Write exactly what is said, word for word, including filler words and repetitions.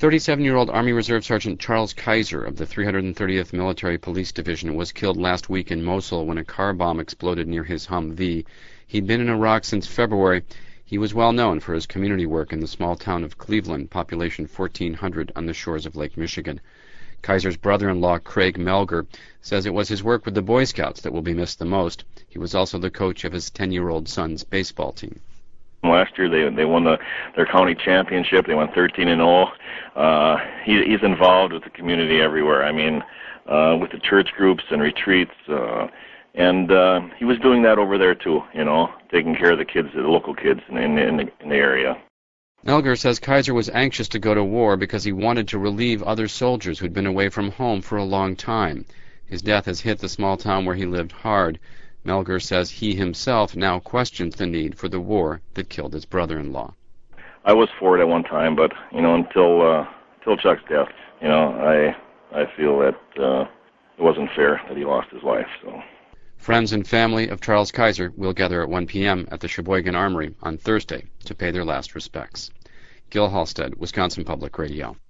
thirty-seven-year-old Army Reserve Sergeant Charles Kaiser of the three hundred thirtieth Military Police Division was killed last week in Mosul when a car bomb exploded near his Humvee. He'd been in Iraq since February. He was well known for his community work in the small town of Cleveland, population fourteen hundred, on the shores of Lake Michigan. Kaiser's brother-in-law, Craig Melger, says it was his work with the Boy Scouts that will be missed the most. He was also the coach of his ten-year-old son's baseball team. Last year they they won the their county championship. They went thirteen and oh. Uh, he, he's involved with the community everywhere. I mean, uh, with the church groups and retreats, uh, and uh, he was doing that over there too. You know, taking care of the kids, the local kids in, in, in, the, in the area. Melger says Kaiser was anxious to go to war because he wanted to relieve other soldiers who'd been away from home for a long time. His death has hit the small town where he lived hard. Melger says he himself now questions the need for the war that killed his brother-in-law. I was for it at one time, but you know, until uh, until Chuck's death, you know, I I feel that uh, it wasn't fair that he lost his life. So. Friends and family of Charles Kaiser will gather at one p.m. at the Sheboygan Armory on Thursday to pay their last respects. Gil Halstead, Wisconsin Public Radio.